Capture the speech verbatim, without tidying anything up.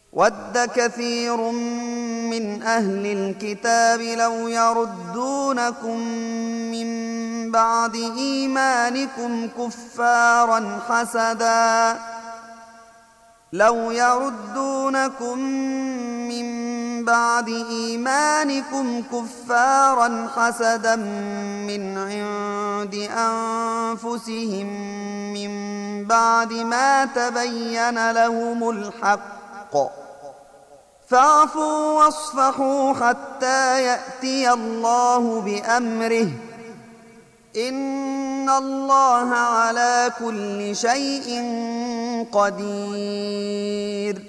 وَدَّ كَثِيرٌ مِّنْ أَهْلِ الْكِتَابِ لَوْ يَرُدُّونَكُم مِّن بَعْدِ إِيمَانِكُمْ كُفَّارًا حَسَدًا لو يردونكم من بعد إيمانكم كفارا حسدا من عند أنفسهم من بعد ما تبين لهم الحق فاعفوا واصفحوا حتى يأتي الله بأمره إن الله على كل شيء قدير